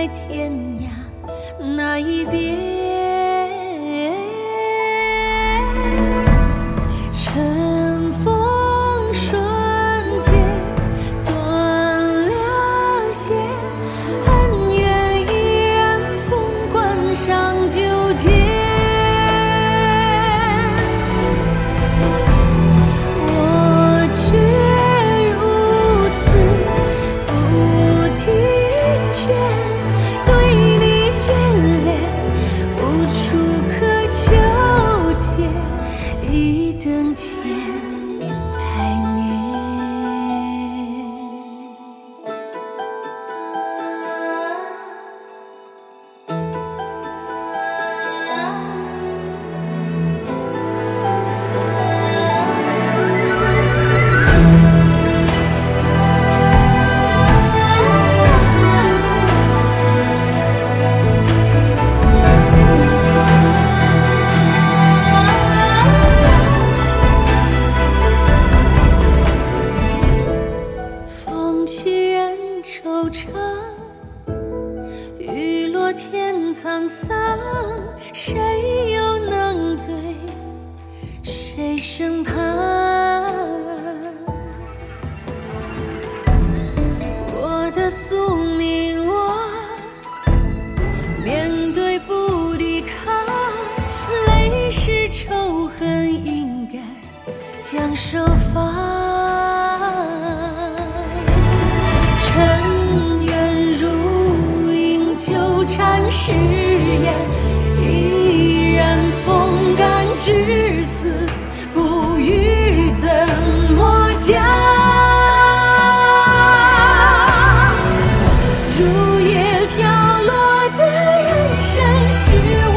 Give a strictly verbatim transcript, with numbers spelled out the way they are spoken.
在天涯那一边。尘封瞬间断了线，恩怨依然风冠上九天。我却如此不停歇，对你眷恋无处可纠结，一等千百年。风起人惆怅，雨落天沧桑，谁又能对谁身旁？我的宿命，我面对不抵抗，泪是仇恨，应该将手放。尘缘如影纠缠誓言，依然风干至死，不语怎么讲？如叶飘落的人生是